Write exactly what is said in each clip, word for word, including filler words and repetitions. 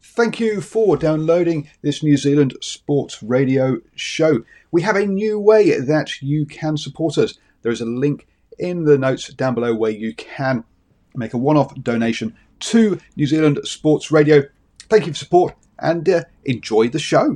Thank you for downloading this New Zealand Sports Radio show. We have a new way that you can support us. There is a link in the notes down below where you can make a one-off donation to New Zealand Sports Radio. Thank you for support and uh, enjoy the show.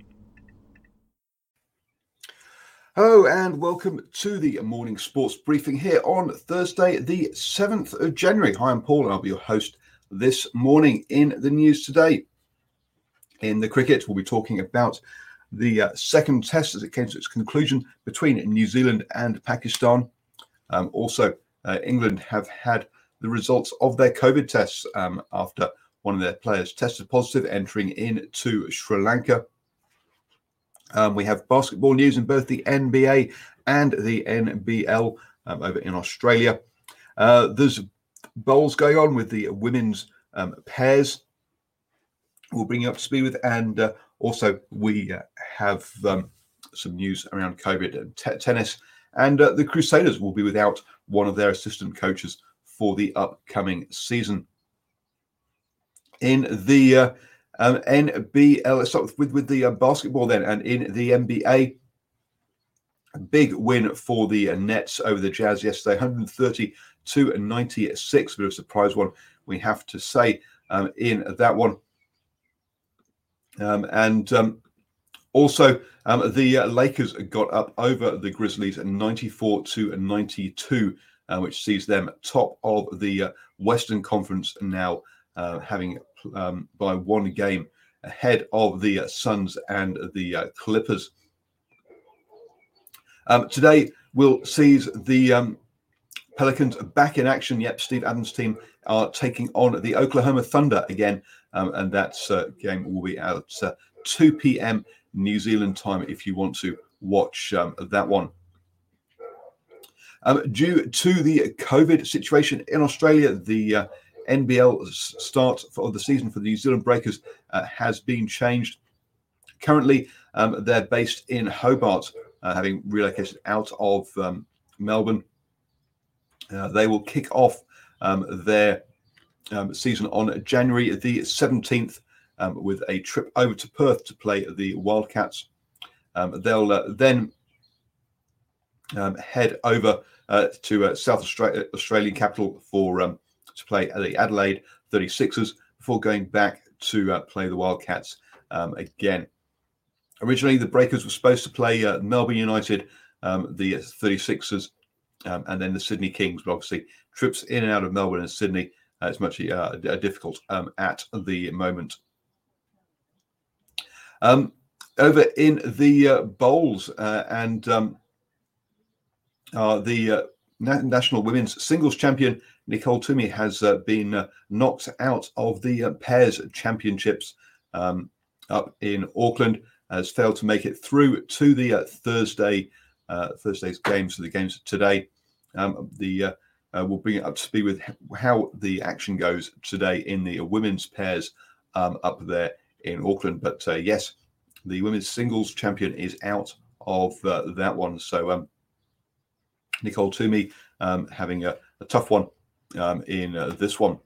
Hello and welcome to the morning sports briefing here on Thursday, the seventh of January. Hi, I'm Paul and I'll be your host this morning. In the news today, in the cricket, we'll be talking about the uh, second test as it came to its conclusion between New Zealand and Pakistan. Um, also, uh, England have had the results of their COVID tests um, after one of their players tested positive entering into Sri Lanka. Um, we have basketball news in both the N B A and the N B L um, over in Australia. Uh, there's bowls going on with the women's um, pairs. We'll bring you up to speed with, and uh, also we uh, have um, some news around COVID and t- tennis. And uh, the Crusaders will be without one of their assistant coaches for the upcoming season. In the uh, um, N B L, let's start with, with the uh, basketball then. And in the N B A, a big win for the uh, Nets over the Jazz yesterday, one thirty to ninety-six. A bit of a surprise one, we have to say, um, in that one. Um, and um, also, um, the uh, Lakers got up over the Grizzlies at ninety-four to ninety-two, uh, which sees them top of the uh, Western Conference now, uh, having um, by one game ahead of the uh, Suns and the uh, Clippers. Um, today, we'll see the um, Pelicans back in action. Yep, Steve Adams' team are taking on the Oklahoma Thunder again, um, and that uh, game will be at uh, two p.m. New Zealand time if you want to watch um, that one. Um, due to the COVID situation in Australia, the uh, N B L start for the season for the New Zealand Breakers uh, has been changed. Currently, um, they're based in Hobart, uh, having relocated out of um, Melbourne. Uh, they will kick off um, their um, season on January the seventeenth um, with a trip over to Perth to play the Wildcats. Um, they'll uh, then um, head over uh, to uh, South Australia, Australian capital for um, to play the Adelaide thirty-sixers before going back to uh, play the Wildcats um, again. Originally, the Breakers were supposed to play uh, Melbourne United, um, the thirty-sixers, Um, and then the Sydney Kings. But obviously, trips in and out of Melbourne and Sydney uh, is much uh, difficult um, at the moment. Um, over in the uh, bowls uh, and um, uh, the uh, Na- national women's singles champion Nicole Toomey has uh, been uh, knocked out of the uh, pairs championships um, up in Auckland. Has failed to make it through to the uh, Thursday uh, Thursday's games. So the games today. Um, the uh, uh, we'll bring it up to speed with how the action goes today in the women's pairs um, up there in Auckland. But uh, yes, the women's singles champion is out of uh, that one. So um, Nicole Toomey um, having a, a tough one um, in uh, this one.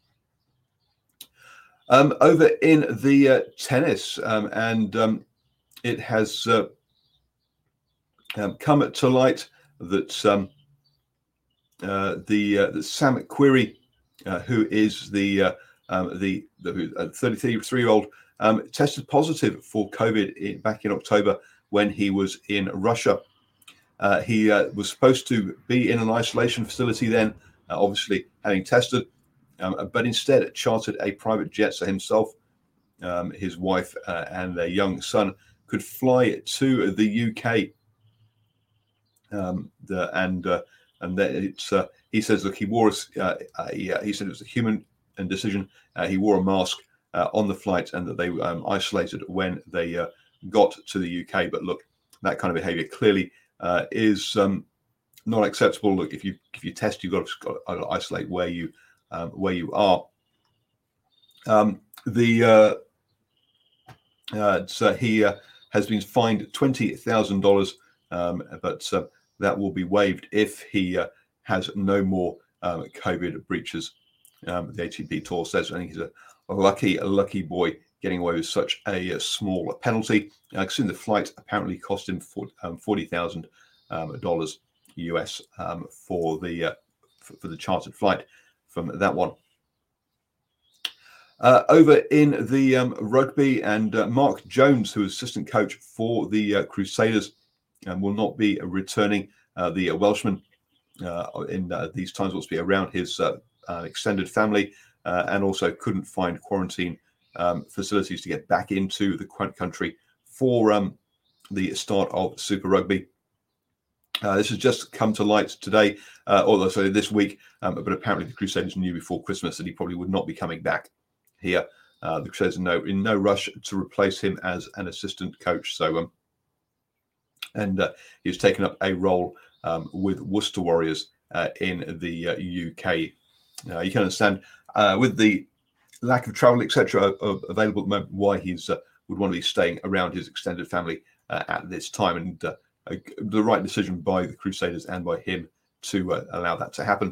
Um, over in the uh, tennis, um, and um, it has uh, um, come to light that um, Uh, the uh, the Sam Querrey, uh, who is the uh, um, the the thirty-three-year-old, um, tested positive for COVID in, back in October when he was in Russia. Uh, he uh, was supposed to be in an isolation facility then, uh, obviously having tested, um, but instead chartered a private jet so himself, um, his wife, uh, and their young son could fly to the U K. Um, the, and uh, And that it's, uh, he says, look, he wore, a, uh, he, uh, he said it was a human decision. Uh, he wore a mask uh, on the flight and that they um, isolated when they uh, got to the U K. But look, that kind of behavior clearly uh, is um, not acceptable. Look, if you if you test, you've got to, got to isolate where you um, where you are. Um, the uh, uh, so he uh, has been fined twenty thousand dollars, um, but uh, that will be waived if he uh, has no more um, COVID breaches. Um, the A T P Tour says, I think he's a lucky, lucky boy getting away with such a, a small penalty. I assume the flight apparently cost him forty thousand dollars U S um, for the uh, for, for the chartered flight from that one. Uh, over in the um, rugby, and uh, Mark Jones, who is assistant coach for the uh, Crusaders, um, will not be returning. Uh, the uh, Welshman uh, in uh, these times wants to be around his uh, uh, extended family, uh, and also couldn't find quarantine um, facilities to get back into the country for um, the start of Super Rugby. Uh, this has just come to light today, uh, or sorry, this week, um, but apparently the Crusaders knew before Christmas that he probably would not be coming back here. Uh, the Crusaders are no, in no rush to replace him as an assistant coach. So, um, and uh, he's taken up a role um, with Worcester Warriors uh, in the uh, U K. Uh, you can understand uh, with the lack of travel, et cetera, available at the moment, why he's uh, would want to be staying around his extended family uh, at this time, and uh, the right decision by the Crusaders and by him to uh, allow that to happen.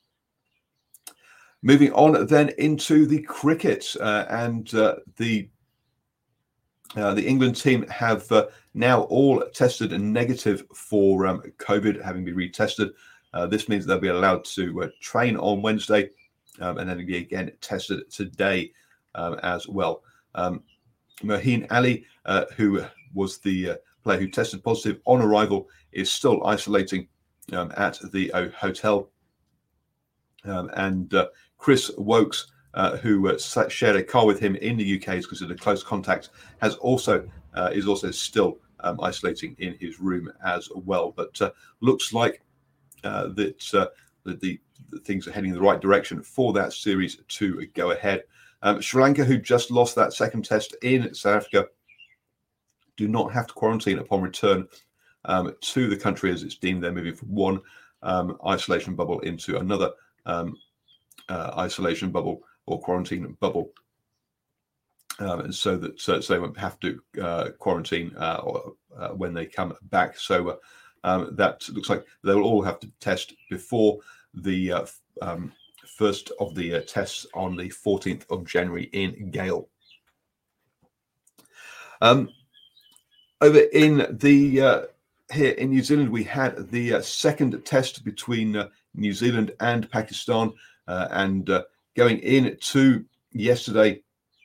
Moving on then into the cricket, uh, and uh, the uh, the England team have uh, now all tested negative for um, COVID, having been retested. Uh, this means they'll be allowed to uh, train on Wednesday, um, and then be again tested today um, as well. Um, Moeen Ali, uh, who was the uh, player who tested positive on arrival, is still isolating um, at the uh, hotel. Um, and uh, Chris Wokes, uh, who uh, shared a car with him in the U K, is considered close contact, has also uh, is also still um, isolating in his room as well. But uh, looks like uh, that, uh, that the, the things are heading in the right direction for that series to go ahead. Um, Sri Lanka, who just lost that second test in South Africa, do not have to quarantine upon return um, to the country, as it's deemed they're moving from one um, isolation bubble into another um, uh, isolation bubble or quarantine bubble, um, and so that so, so they won't have to uh, quarantine uh, or, uh, when they come back. So uh, um, that looks like they will all have to test before the uh, um, first of the uh, tests on the fourteenth of January in Gale. Um, over in the uh, here in New Zealand, we had the uh, second test between uh, New Zealand and Pakistan, uh, and uh, going into yesterday,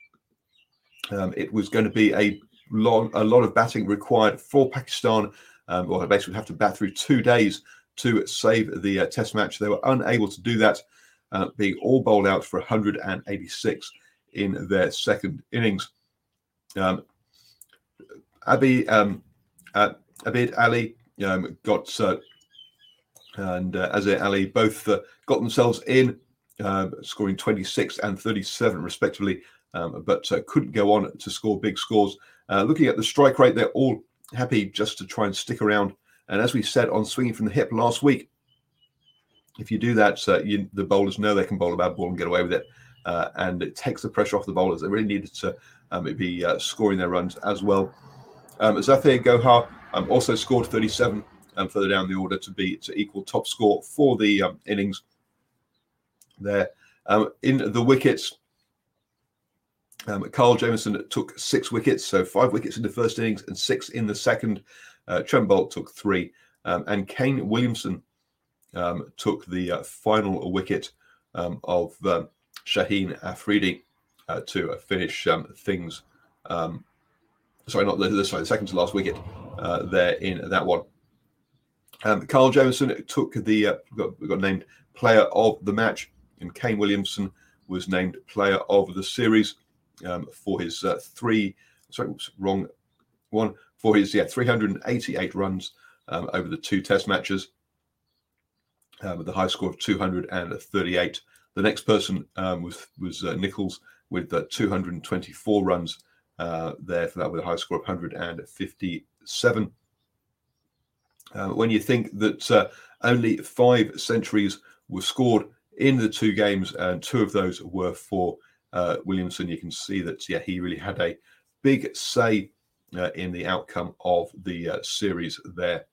um, it was going to be a long, a lot of batting required for Pakistan. Um, or basically have to bat through two days to save the uh, test match. They were unable to do that, uh, being all bowled out for one hundred eighty-six in their second innings. Um, Abi, um, uh, Abid Ali um, got uh, and uh, Azhar Ali both uh, got themselves in, uh, scoring twenty-six and thirty-seven respectively, um, but uh, couldn't go on to score big scores. Uh, looking at the strike rate, they're all happy just to try and stick around. And as we said on Swinging from the Hip last week, if you do that, uh, you, the bowlers know they can bowl a bad ball and get away with it, uh, and it takes the pressure off the bowlers. They really needed to um, be uh, scoring their runs as well. Um, Zafir Gohar um, also scored thirty-seven, and um, further down the order to be to equal top score for the um, innings there. Um, in the wickets, um, Carl Jamieson took six wickets, so five wickets in the first innings and six in the second. Uh, Trent Boult took three, um, and Kane Williamson um, took the uh, final wicket um, of um, Shaheen Afridi uh, to uh, finish um, things. Um, sorry, not the, sorry, the second to last wicket uh, there in that one. Um, Carl Jamieson took the uh, got, got named player of the match, and Kane Williamson was named player of the series um, for his uh, three. Sorry, oops, wrong one. For his yeah three hundred eighty-eight runs um, over the two Test matches, uh, with the high score of two hundred thirty-eight. The next person um, was was uh, Nichols with uh, two hundred twenty-four runs uh, there for that, with a high score of one hundred fifty-seven. Uh, when you think that uh, only five centuries were scored in the two games, and two of those were for uh, Williamson, you can see that yeah he really had a big say uh, in the outcome of the uh, series there.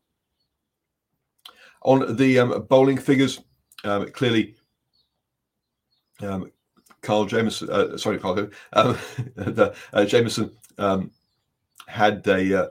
On the um, bowling figures, um, clearly um, Carl Jamieson, uh, sorry, Carl, um, the, uh, Jamieson um, had a, uh,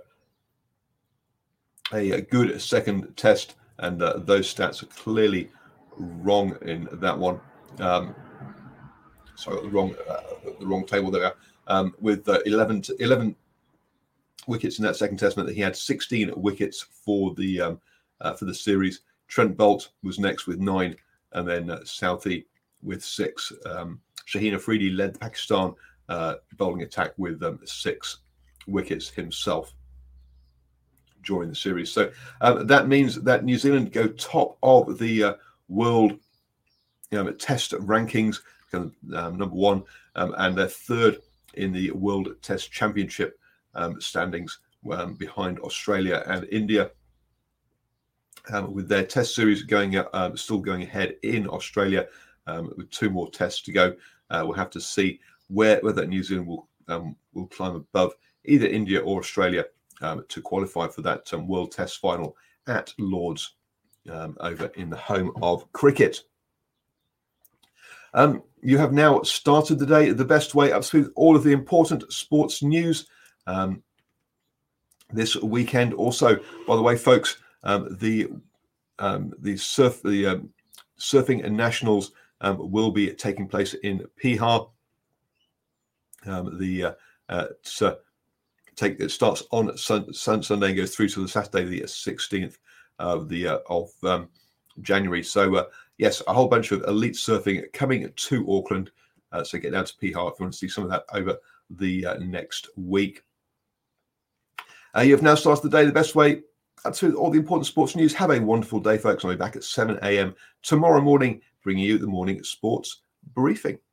a a good second test, and uh, those stats are clearly wrong in that one. Um, sorry, the wrong uh, the wrong table there. Um, with uh, eleven, to eleven wickets in that second test meant that he had sixteen wickets for the um, uh, for the series. Trent Boult was next with nine, and then uh, Southee with six. Um, Shaheen Afridi led the Pakistan uh, bowling attack with um, six wickets himself during the series. So uh, that means that New Zealand go top of the uh, world you know, test rankings, um, number one, um, and they're third in the World Test Championship um, standings um, behind Australia and India. Um, with their test series going uh, still going ahead in Australia um, with two more tests to go. Uh, we'll have to see where whether New Zealand will um, will climb above either India or Australia um, to qualify for that um, World Test final at Lord's um, over in the home of cricket. Um, you have now started the day the best way up to all of the important sports news um, this weekend. Also, by the way, folks, um, the um, the surf the um, surfing and nationals um, will be taking place in Piha. Um, the uh, uh, so take it starts on sun, sun, Sunday and goes through to the Saturday, the sixteenth of the uh, of um, January. So uh, yes, a whole bunch of elite surfing coming to Auckland. Uh, so get down to Piha if you want to see some of that over the uh, next week. Uh, you have now started the day the best way. That's all the important sports news. Have a wonderful day, folks. I'll be back at seven a.m. tomorrow morning, bringing you the morning sports briefing.